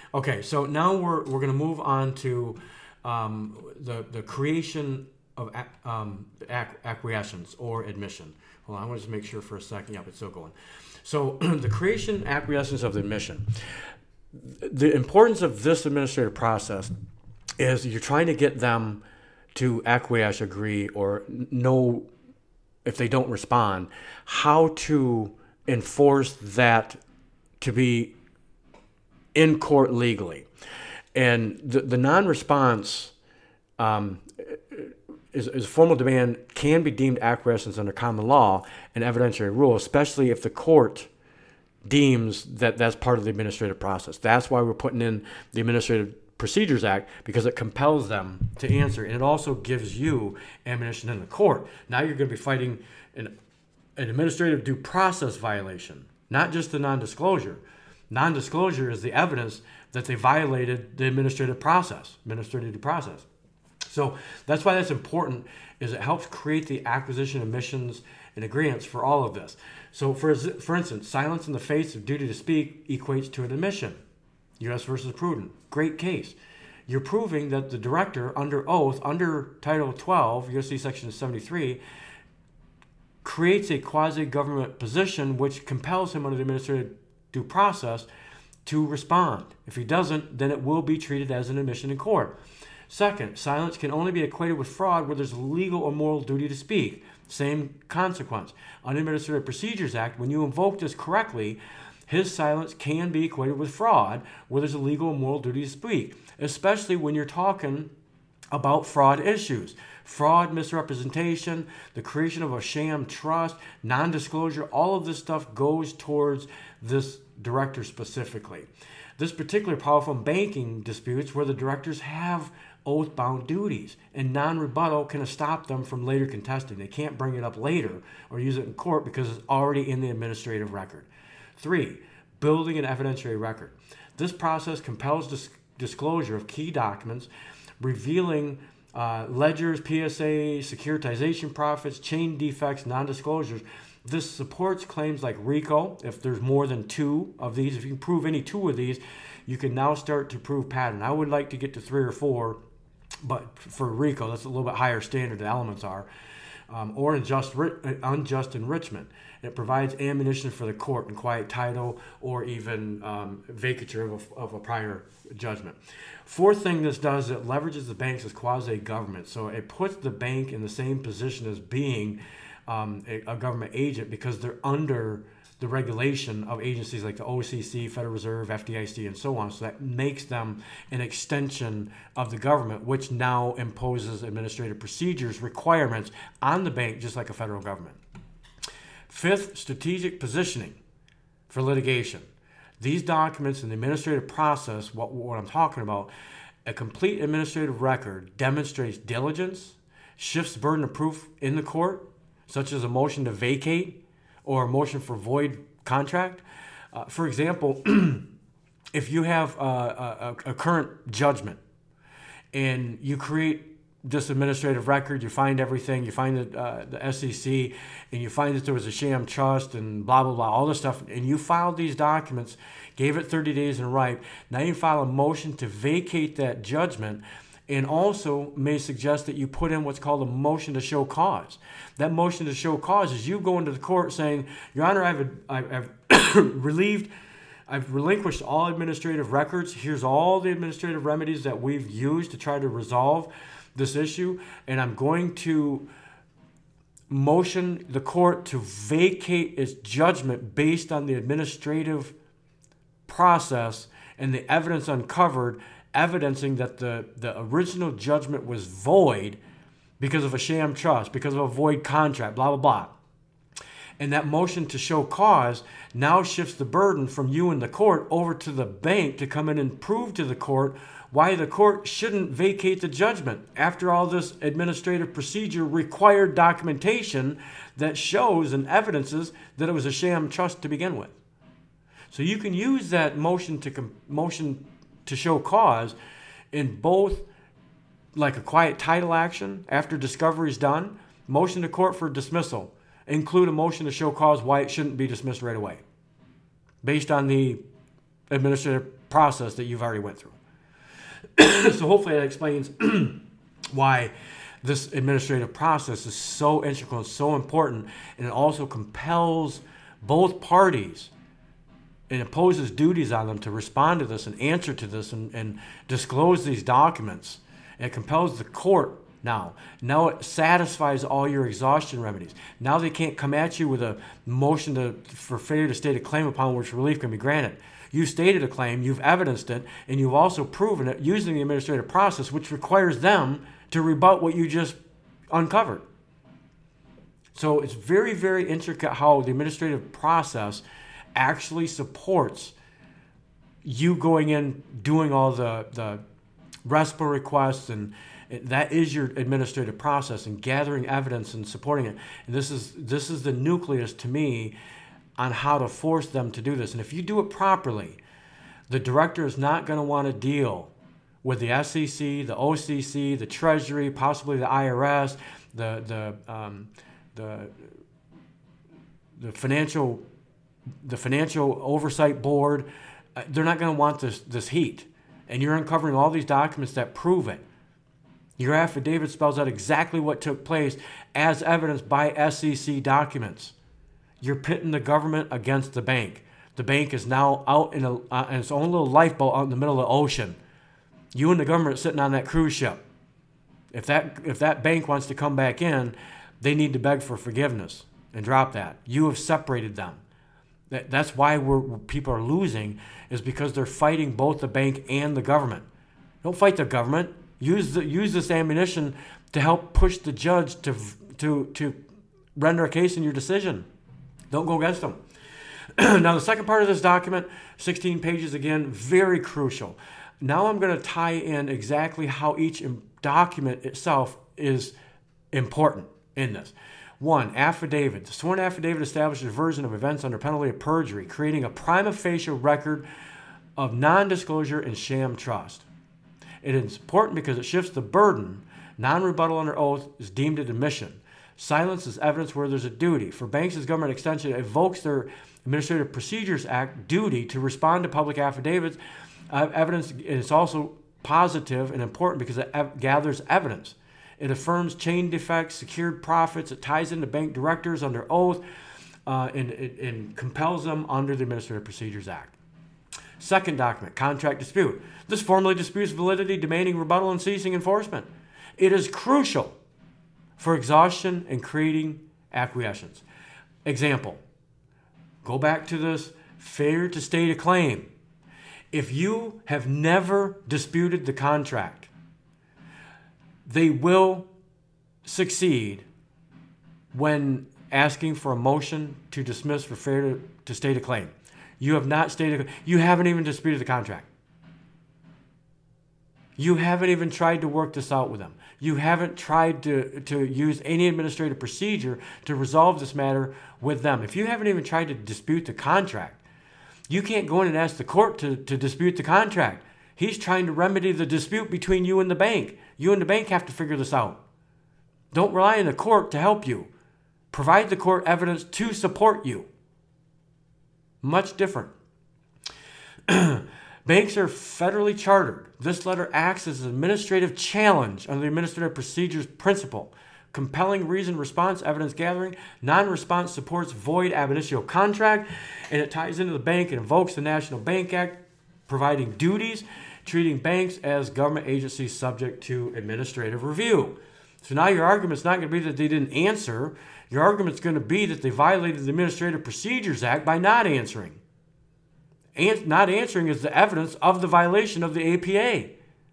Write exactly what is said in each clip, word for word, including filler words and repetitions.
Okay, so now we're we're going to move on to um, the the creation of ac- um, ac- acquiescence or admission. Hold on, I want to just make sure for a second. Yep, it's still going. So the creation, acquiescence of the admission. The importance of this administrative process is you're trying to get them to acquiesce, agree, or know if they don't respond, how to enforce that to be in court legally. And the, the non-response um, is, is a formal demand can be deemed acquiescence under common law and evidentiary rule, especially if the court deems that that's part of the administrative process. That's why we're putting in the Administrative Procedures Act, because it compels them to answer. And it also gives you ammunition in the court. Now you're going to be fighting an, an administrative due process violation, not just the non-disclosure. Non-disclosure is the evidence that they violated the administrative process, administrative due process. So that's why that's important, is it helps create the acquisition, admissions, and agreements for all of this. So for, for instance, silence in the face of duty to speak equates to an admission. U S versus Prudent, great case. You're proving that the director, under oath, under Title twelve, U S C Section seventy-three, creates a quasi-government position which compels him under the administrative due process to respond. If he doesn't, then it will be treated as an admission in court. Second, silence can only be equated with fraud where there's a legal or moral duty to speak. Same consequence. Under the Administrative Procedures Act, when you invoke this correctly, his silence can be equated with fraud where there's a legal or moral duty to speak, especially when you're talking about fraud issues. Fraud, misrepresentation, the creation of a sham trust, non-disclosure, all of this stuff goes towards this director specifically. This particular powerful banking disputes where the directors have oath-bound duties, and non-rebuttal can stop them from later contesting. They can't bring it up later or use it in court because it's already in the administrative record. Three, building an evidentiary record. This process compels dis- disclosure of key documents, revealing uh, ledgers, P S A, securitization profits, chain defects, non-disclosures. This supports claims like RICO. If there's more than two of these, if you can prove any two of these, you can now start to prove pattern. I would like to get to three or four, but for RICO, that's a little bit higher standard the elements are. Um, or unjust, unjust enrichment. It provides ammunition for the court in quiet title or even um, vacature of a, of a prior judgment. Fourth thing this does, it leverages the banks as quasi-government. So it puts the bank in the same position as being um, a, a government agent because they're under the regulation of agencies like the O C C, Federal Reserve, F D I C, and so on. So that makes them an extension of the government, which now imposes administrative procedures requirements on the bank, just like a federal government. Fifth, strategic positioning for litigation. These documents in the administrative process, what, what I'm talking about, a complete administrative record demonstrates diligence, shifts the burden of proof in the court, such as a motion to vacate, or a motion for void contract. Uh, for example, if you have a, a, a current judgment and you create this administrative record, you find everything, you find the, uh, the S E C, and you find that there was a sham trust and blah, blah, blah, all this stuff, and you filed these documents, gave it thirty days in ripe, now you file a motion to vacate that judgment, and also may suggest that you put in what's called a motion to show cause. That motion to show cause is you go into the court saying, Your Honor, I've, I've relieved, I've relinquished all administrative records. Here's all the administrative remedies that we've used to try to resolve this issue, and I'm going to motion the court to vacate its judgment based on the administrative process and the evidence uncovered evidencing that the, the original judgment was void because of a sham trust, because of a void contract, blah, blah, blah. And that motion to show cause now shifts the burden from you and the court over to the bank to come in and prove to the court why the court shouldn't vacate the judgment after all this administrative procedure required documentation that shows and evidences that it was a sham trust to begin with. So you can use that motion to motion to show cause in both like a quiet title action after discovery is done, motion to court for dismissal, include a motion to show cause why it shouldn't be dismissed right away based on the administrative process that you've already went through. So hopefully that explains why this administrative process is so integral and so important, and it also compels both parties and imposes duties on them to respond to this and answer to this and, and disclose these documents. And it compels the court now. Now it satisfies all your exhaustion remedies. Now they can't come at you with a motion to, for failure to state a claim upon which relief can be granted. You stated a claim, you've evidenced it, and you've also proven it using the administrative process, which requires them to rebut what you just uncovered. So it's very, very intricate how the administrative process actually supports you going in, doing all the, the RESPA requests, and that is your administrative process, and gathering evidence and supporting it. And this is this is the nucleus to me on how to force them to do this. And if you do it properly, the director is not going to want to deal with the S E C, the O C C, the Treasury, possibly the I R S, the the um, the the financial the financial oversight board. Uh, they're not going to want this this heat. And you're uncovering all these documents that prove it. Your affidavit spells out exactly what took place as evidenced by S E C documents. You're pitting the government against the bank. The bank is now out in, a, uh, in its own little lifeboat out in the middle of the ocean. You and the government are sitting on that cruise ship. If that if that bank wants to come back in, they need to beg for forgiveness and drop that. You have separated them. That, that's why we're, people are losing, is because they're fighting both the bank and the government. Don't fight the government. Use the use this ammunition to help push the judge to to to render a case in your decision. Don't go against them. Now, the second part of this document, sixteen pages again, very crucial. Now I'm going to tie in exactly how each document itself is important in this. One, affidavit. The sworn affidavit establishes a version of events under penalty of perjury, creating a prima facie record of non-disclosure and sham trust. It is important because it shifts the burden. Non-rebuttal under oath is deemed an admission. Silence is evidence where there's a duty. For banks as government extension, it evokes their Administrative Procedures Act duty to respond to public affidavits. Uh, evidence is also positive and important because it ev- gathers evidence. It affirms chain defects, secured profits. It ties into bank directors under oath, uh, and, and, and compels them under the Administrative Procedures Act. Second document, contract dispute. This formally disputes validity, demanding rebuttal and ceasing enforcement. It is crucial for exhaustion and creating acquiescence. Example, go back to this failure to state a claim. If you have never disputed the contract, they will succeed when asking for a motion to dismiss for failure to state a claim. You have not stated, you haven't even disputed the contract. You haven't even tried to work this out with them. You haven't tried to, to use any administrative procedure to resolve this matter with them. If you haven't even tried to dispute the contract, you can't go in and ask the court to, to dispute the contract. He's trying to remedy the dispute between you and the bank. You and the bank have to figure this out. Don't rely on the court to help you. Provide the court evidence to support you. Much different. Banks are federally chartered. This letter acts as an administrative challenge under the Administrative Procedures Principle. Compelling reasoned response evidence gathering. Non-response supports void ab initio contract, and it ties into the bank and invokes the National Bank Act, providing duties, treating banks as government agencies subject to administrative review. So now your argument's not going to be that they didn't answer. Your argument's going to be that they violated the Administrative Procedures Act by not answering. And not answering is the evidence of the violation of the A P A.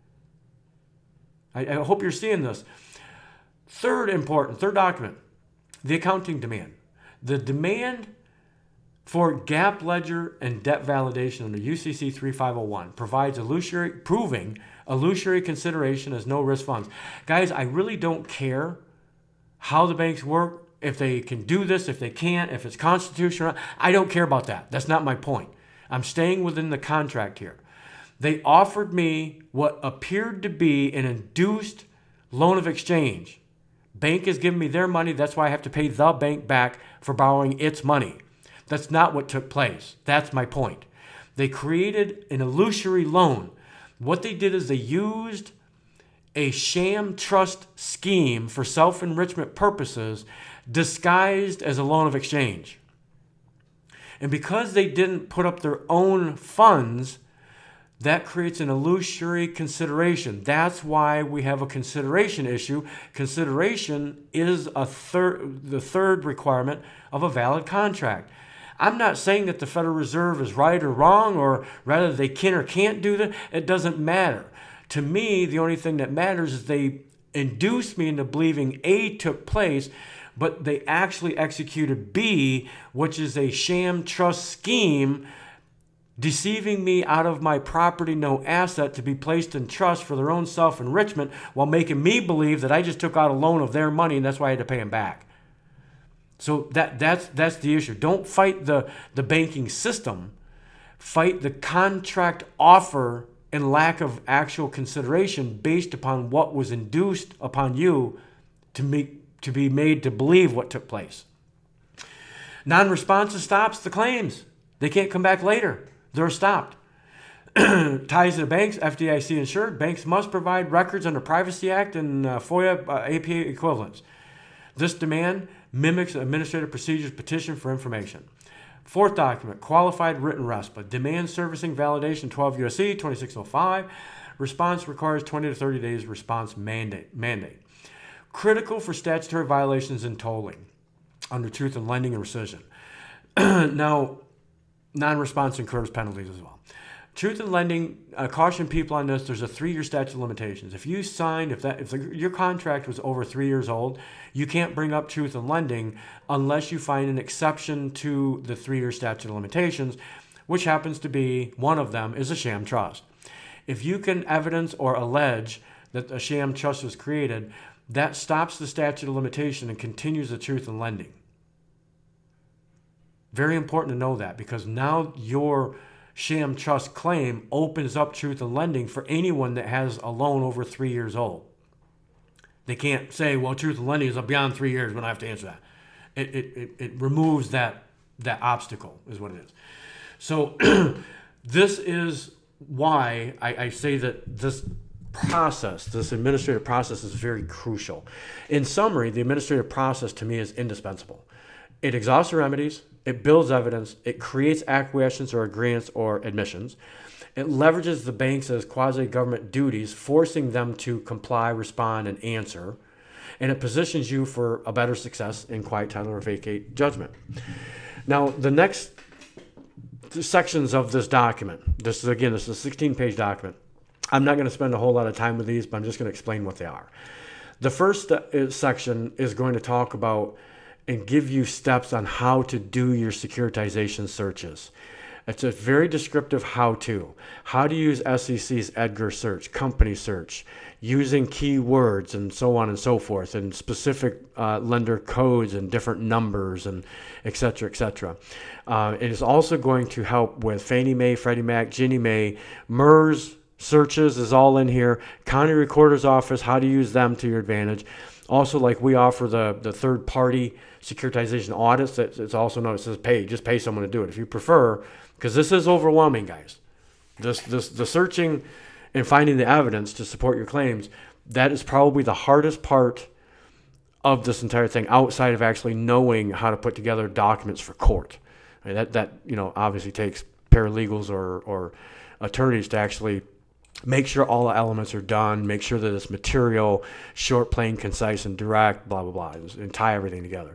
I, I hope you're seeing this. Third important, third document, the accounting demand. The demand for gap ledger and debt validation under U C C thirty-five oh one provides illusory, proving illusory consideration as no-risk funds. Guys, I really don't care how the banks work, if they can do this, if they can't, if it's constitutional. I don't care about that. That's not my point. I'm staying within the contract here. They offered me what appeared to be an induced loan of exchange. Bank is giving me their money. That's why I have to pay the bank back for borrowing its money. That's not what took place. That's my point. They created an illusory loan. What they did is they used a sham trust scheme for self-enrichment purposes disguised as a loan of exchange. And because they didn't put up their own funds, that creates an illusory consideration. That's why we have a consideration issue. Consideration is a third, the third requirement of a valid contract. I'm not saying that the Federal Reserve is right or wrong, or rather they can or can't do that. It doesn't matter. To me, the only thing that matters is they induced me into believing A took place, but they actually executed B, which is a sham trust scheme, deceiving me out of my property, no asset, to be placed in trust for their own self-enrichment, while making me believe that I just took out a loan of their money and that's why I had to pay them back. So that that's that's the issue. Don't fight the, the banking system. Fight the contract offer and lack of actual consideration based upon what was induced upon you to make to be made to believe what took place. Non-responsive stops the claims. They can't come back later. They're stopped. Ties to the banks, F D I C insured. Banks must provide records under Privacy Act and uh, FOIA uh, A P A equivalents. This demand mimics Administrative Procedures Petition for information. Fourth document, qualified written RESPA. Demand servicing validation, twelve U S C twenty-six oh five. Response requires twenty to thirty days response mandate. mandate. Critical for statutory violations and tolling under truth in lending and rescission. Now, non-response incurs penalties as well. Truth in lending, uh, caution people on this, there's a three-year statute of limitations. If you signed, if that, if the, your contract was over three years old, you can't bring up truth in lending unless you find an exception to the three-year statute of limitations, which happens to be, one of them is a sham trust. If you can evidence or allege that a sham trust was created, that stops the statute of limitation and continues the truth in lending. Very important to know that, because now your sham trust claim opens up truth in lending for anyone that has a loan over three years old. They can't say, well, truth in lending is beyond three years, but I have to answer that. It, it, it, it removes that, that obstacle, is what it is. So this is why I, I say that this process, this administrative process is very crucial. In summary, the administrative process to me is indispensable. It exhausts the remedies, it builds evidence, it creates acquiescence or agreements or admissions, it leverages the banks as quasi-government duties, forcing them to comply, respond, and answer, and it positions you for a better success in quiet title or vacate judgment. Now, the next sections of this document, this is, again, this is a sixteen-page document. I'm not going to spend a whole lot of time with these, but I'm just going to explain what they are. The first section is going to talk about and give you steps on how to do your securitization searches. It's a very descriptive how-to. How to use S E C's Edgar search, company search, using keywords and so on and so forth, and specific uh, lender codes and different numbers and et cetera, et cetera. Uh, it is also going to help with Fannie Mae, Freddie Mac, Ginnie Mae, M E R S searches is all in here. County Recorder's Office, how to use them to your advantage. Also, like we offer the, the third-party securitization audits. That it's also known, it says pay, just pay someone to do it if you prefer, because this is overwhelming, guys. This, this, the searching and finding the evidence to support your claims, that is probably the hardest part of this entire thing, outside of actually knowing how to put together documents for court. I mean, that, that you know, obviously takes paralegals or, or attorneys to actually make sure all the elements are done, make sure that it's material, short, plain, concise, and direct, blah, blah, blah, and tie everything together.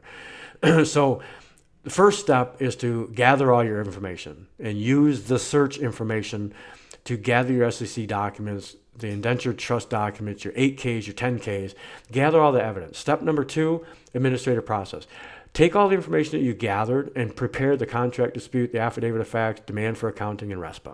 So the first step is to gather all your information and use the search information to gather your S E C documents, the indentured trust documents, your eight Ks, your ten Ks. Gather all the evidence. Step number two, administrative process. Take all the information that you gathered and prepare the contract dispute, the affidavit of facts, demand for accounting, and RESPA.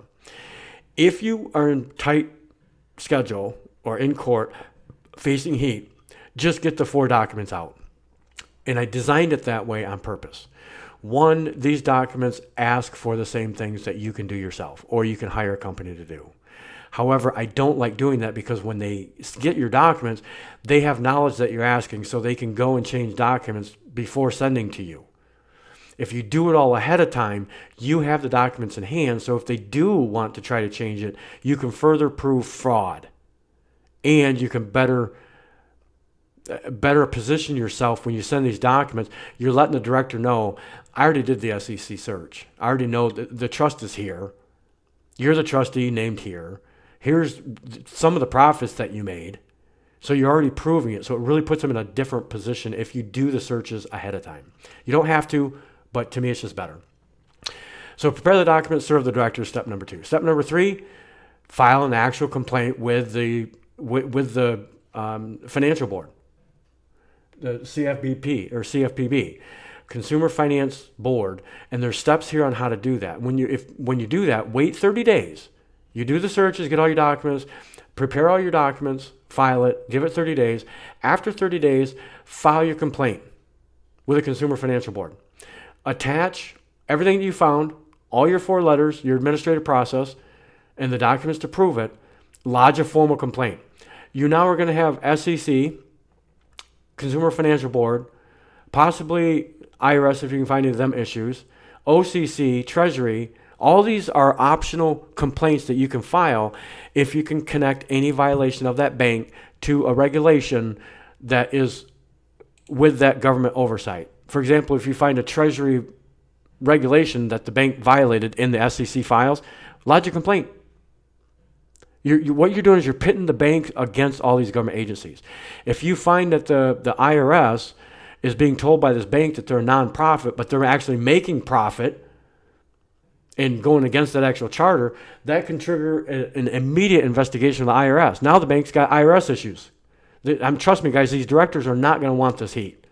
If you are in tight schedule or in court facing heat, just get the four documents out. And I designed it that way on purpose. One, these documents ask for the same things that you can do yourself or you can hire a company to do. However, I don't like doing that, because when they get your documents, they have knowledge that you're asking, so they can go and change documents before sending to you. If you do it all ahead of time, you have the documents in hand. So if they do want to try to change it, you can further prove fraud, and you can better better position yourself when you send these documents. You're letting the director know, I already did the S E C search. I already know that the trust is here. You're the trustee named here. Here's some of the profits that you made. So you're already proving it. So it really puts them in a different position if you do the searches ahead of time. You don't have to, but to me it's just better. So prepare the documents, serve the director, step number two. Step number three, file an actual complaint with the with, with the um, financial board, the C F B P or C F P B, Consumer Finance Board, and there's steps here on how to do that. When you if when you do that, wait thirty days. You do the searches, get all your documents, prepare all your documents, file it, give it thirty days. After thirty days, file your complaint with the Consumer Financial Board. Attach everything that you found, all your four letters, your administrative process, and the documents to prove it. Lodge a formal complaint. You now are going to have S E C, Consumer Financial Board, possibly I R S if you can find any of them issues, O C C, Treasury. All these are optional complaints that you can file if you can connect any violation of that bank to a regulation that is with that government oversight. For example, if you find a Treasury regulation that the bank violated in the S E C files, lodge a complaint. You're, you, what you're doing is you're pitting the bank against all these government agencies. If you find that the, the I R S is being told by this bank that they're a nonprofit, but they're actually making profit and going against that actual charter, that can trigger a, an immediate investigation of the I R S. Now the bank's got I R S issues. I'm, trust me, guys, these directors are not going to want this heat.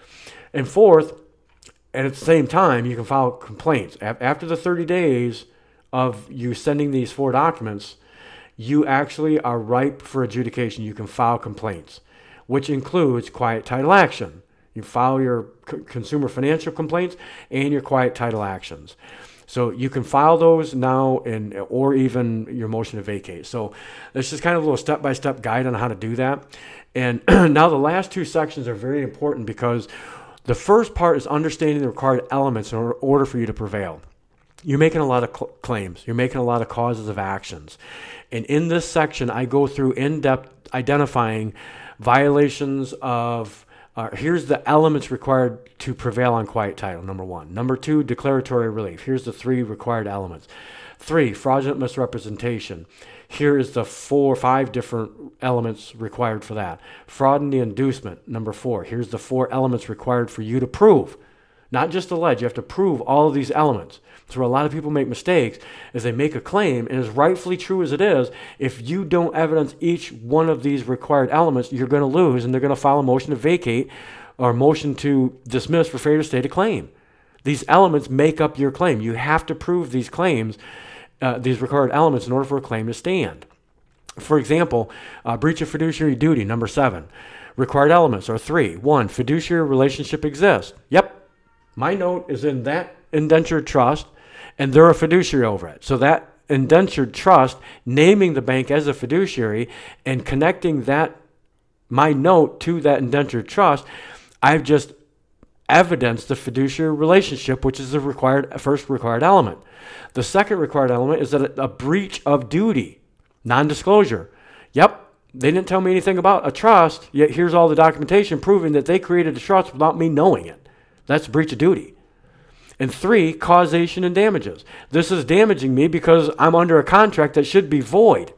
And fourth, and at the same time, you can file complaints. After the thirty days of you sending these four documents, you actually are ripe for adjudication. You can file complaints, which includes quiet title action. You file your c- consumer financial complaints and your quiet title actions. So you can file those now, in, or even your motion to vacate. So this is kind of a little step-by-step guide on how to do that. And now the last two sections are very important because the first part is understanding the required elements in order for you to prevail. You're making a lot of cl- claims. You're making a lot of causes of actions. And in this section, I go through in-depth identifying violations of, uh, here's the elements required to prevail on quiet title, number one. Number two, declaratory relief. Here's the three required elements. Three, fraudulent misrepresentation. Here is the four, five different elements required for that. Fraud in the inducement, number four. Here's the four elements required for you to prove. Not just allege, you have to prove all of these elements. So where a lot of people make mistakes is they make a claim, and as rightfully true as it is, if you don't evidence each one of these required elements, you're going to lose, and they're going to file a motion to vacate or a motion to dismiss for failure to state a claim. These elements make up your claim. You have to prove these claims, uh, these required elements, in order for a claim to stand. For example, uh, breach of fiduciary duty, number seven. Required elements are three. One, fiduciary relationship exists. Yep, my note is in that indentured trust, and they're a fiduciary over it. So that indentured trust, naming the bank as a fiduciary and connecting that, my note, to that indentured trust, I've just evidenced the fiduciary relationship, which is the required first required element. The second required element is that a breach of duty, non-disclosure. Yep, they didn't tell me anything about a trust, yet here's all the documentation proving that they created a trust without me knowing it. That's breach of duty. And three, causation and damages. This is damaging me because I'm under a contract that should be void.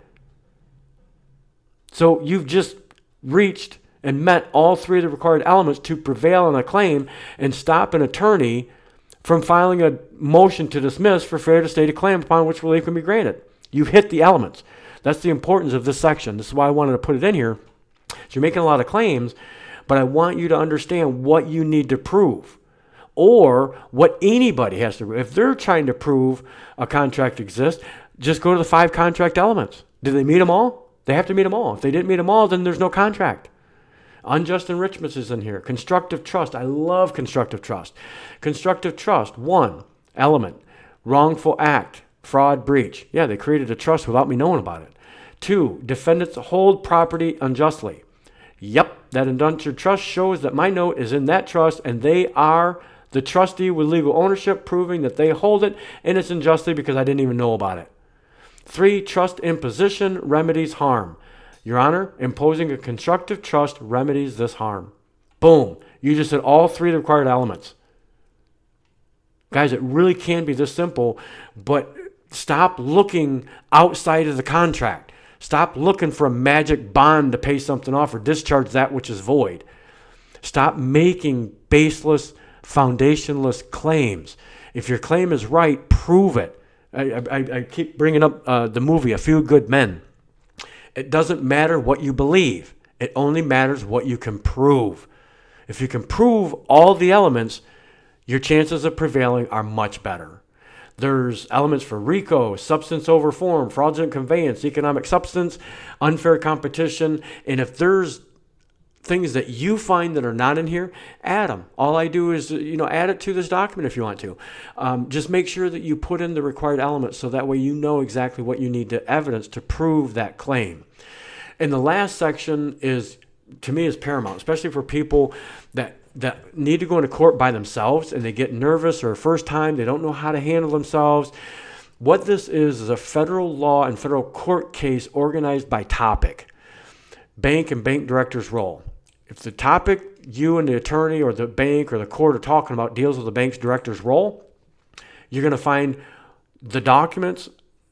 So you've just reached and met all three of the required elements to prevail on a claim and stop an attorney from filing a motion to dismiss for failure to state a claim upon which relief can be granted. You've hit the elements. That's the importance of this section. This is why I wanted to put it in here. So you're making a lot of claims, but I want you to understand what you need to prove, or what anybody has to prove. If they're trying to prove a contract exists, just go to the five contract elements. Did they meet them all? They have to meet them all. If they didn't meet them all, then there's no contract. Unjust enrichments is in here. Constructive trust. I love constructive trust. Constructive trust, one element. Wrongful act, fraud, breach. Yeah, they created a trust without me knowing about it. Two, defendants hold property unjustly. Yep, that indentured trust shows that my note is in that trust and they are the trustee with legal ownership, proving that they hold it and it's unjustly because I didn't even know about it. Three, trust imposition remedies harm. Your Honor, imposing a constructive trust remedies this harm. Boom. You just said all three of the required elements. Guys, it really can be this simple, but stop looking outside of the contract. Stop looking for a magic bond to pay something off or discharge that which is void. Stop making baseless, foundationless claims. If your claim is right, prove it. I, I, I keep bringing up uh, the movie A Few Good Men. It doesn't matter what you believe. It only matters what you can prove. If you can prove all the elements, your chances of prevailing are much better. There's elements for RICO, substance over form, fraudulent conveyance, economic substance, unfair competition. And if there's things that you find that are not in here, add them. All I do is, you know, add it to this document if you want to. Um, just make sure that you put in the required elements so that way you know exactly what you need to evidence to prove that claim. And the last section is, to me, is paramount, especially for people that that need to go into court by themselves and they get nervous or first time, they don't know how to handle themselves. What this is is a federal law and federal court case organized by topic. Bank and bank director's role. If the topic you and the attorney or the bank or the court are talking about deals with the bank's director's role, you're going to find the documents,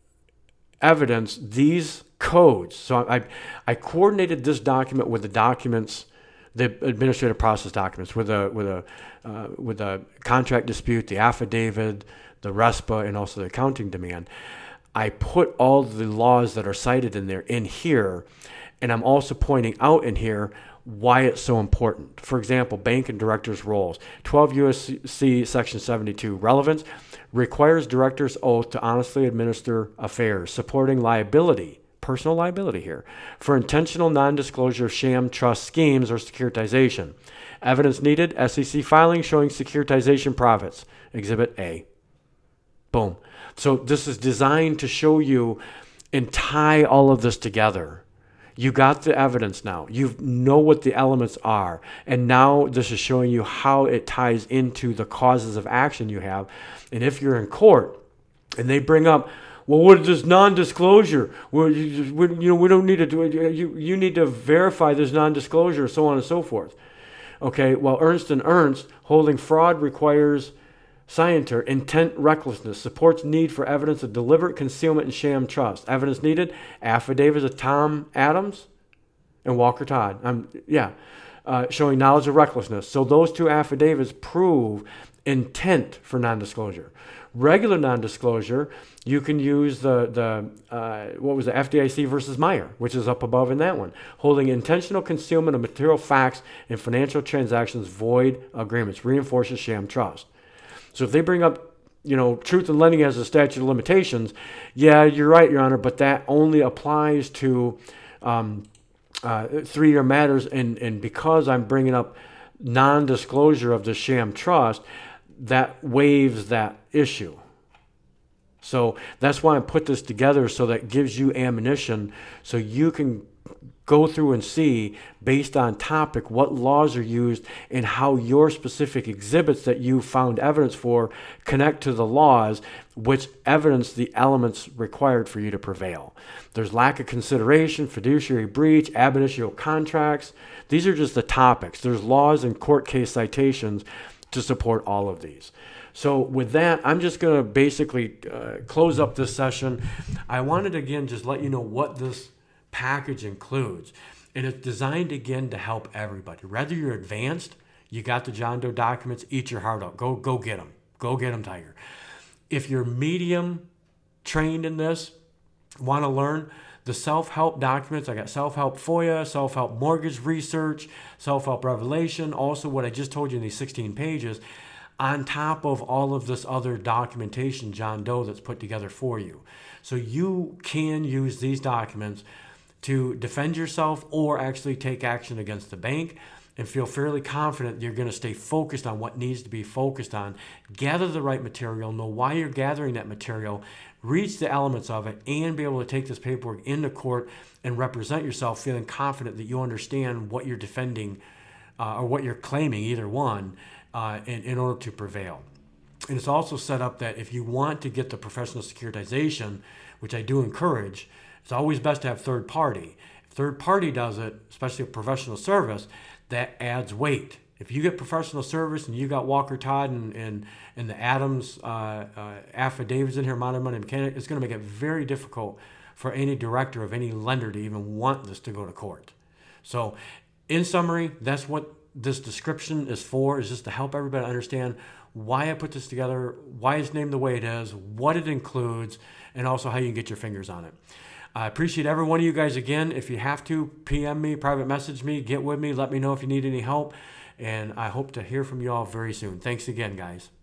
evidence, these codes. So I, I coordinated this document with the documents, the administrative process documents, with a with a uh, with a contract dispute, the affidavit, the RESPA, and also the accounting demand. I put all the laws that are cited in there in here, and I'm also pointing out in here why it's so important. For example, bank and directors' roles. twelve U S C Section seventy-two, relevance, requires directors' oath to honestly administer affairs, supporting liability, personal liability here, for intentional non-disclosure of sham trust schemes or securitization. Evidence needed, S E C filing showing securitization profits, Exhibit A. Boom. So this is designed to show you and tie all of this together. You got the evidence now. You know what the elements are. And now this is showing you how it ties into the causes of action you have. And if you're in court and they bring up, well, what is this non-disclosure? Well, you, we, you know, we don't need to do it. You, you need to verify this non-disclosure, so on and so forth. Okay, well, Ernst and Ernst, holding fraud requires scienter, intent recklessness, supports need for evidence of deliberate concealment and sham trust. Evidence needed, affidavits of Tom Adams and Walker Todd. Um, yeah, uh, showing knowledge of recklessness. So those two affidavits prove intent for non-disclosure. Regular non-disclosure, you can use the, the uh, what was the F D I C versus Meyer, which is up above in that one. Holding intentional concealment of material facts in financial transactions void agreements, reinforces sham trust. So if they bring up, you know, truth in lending as a statute of limitations, yeah, you're right, Your Honor, but that only applies to um, uh, three-year matters, and, and because I'm bringing up non-disclosure of the sham trust, that waives that issue. So that's why I put this together, so that gives you ammunition so you can go through and see, based on topic, what laws are used and how your specific exhibits that you found evidence for connect to the laws, which evidence the elements required for you to prevail. There's lack of consideration, fiduciary breach, ab initio contracts. These are just the topics. There's laws and court case citations to support all of these. So with that, I'm just going to basically uh, close up this session. I wanted to, again, just let you know what this package includes. And it's designed, again, to help everybody. Whether you're advanced, you got the John Doe documents, eat your heart out. Go, go get them. Go get them, Tiger. If you're medium trained in this, want to learn the self-help documents, I got self-help FOIA, self-help mortgage research, self-help revelation, also what I just told you in these sixteen pages, on top of all of this other documentation, John Doe, that's put together for you. So you can use these documents to defend yourself or actually take action against the bank, and feel fairly confident you're going to stay focused on what needs to be focused on. Gather the right material, know why you're gathering that material, reach the elements of it, and be able to take this paperwork into court and represent yourself feeling confident that you understand what you're defending uh, or what you're claiming, either one, uh, in, in order to prevail. And it's also set up that if you want to get the professional securitization, which I do encourage, it's always best to have third party. If third party does it, especially a professional service, that adds weight. If you get professional service and you got Walker Todd and, and, and the Adams uh, uh, affidavits in here, amount of money mechanic, it's going to make it very difficult for any director of any lender to even want this to go to court. So in summary, that's what this description is for, is just to help everybody understand why I put this together, why it's named the way it is, what it includes, and also how you can get your fingers on it. I appreciate every one of you guys again. If you have to, P M me, private message me, get with me, let me know if you need any help. And I hope to hear from you all very soon. Thanks again, guys.